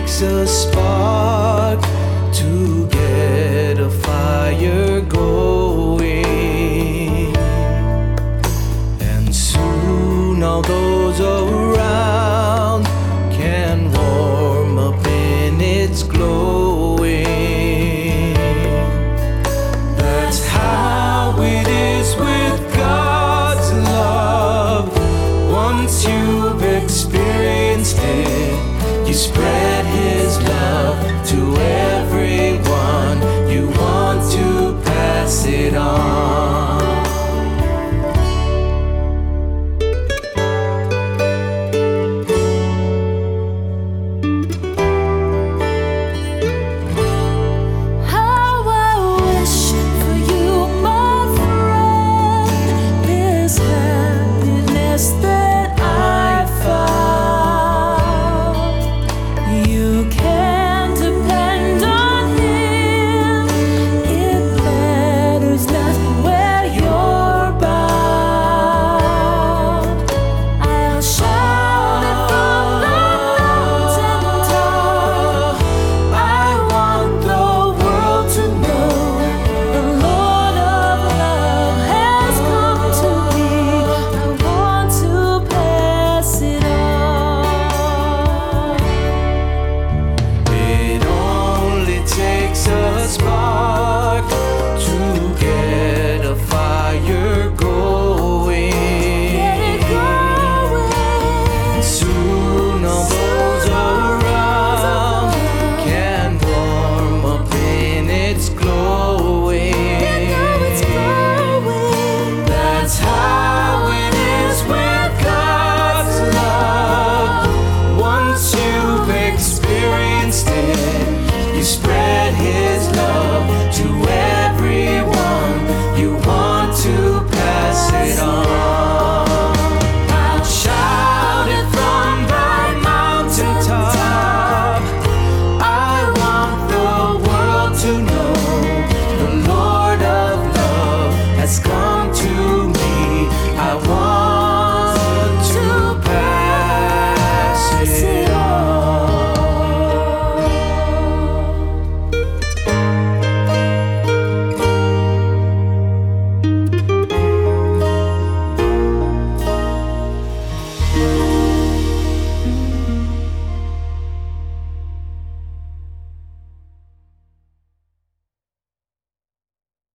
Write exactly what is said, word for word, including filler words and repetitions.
takes a spark to get a fire going, and soon all those around can warm up in its glowing. That's how it is with God's love. Once you've experienced it, you spread His love to everyone. You want to pass it on.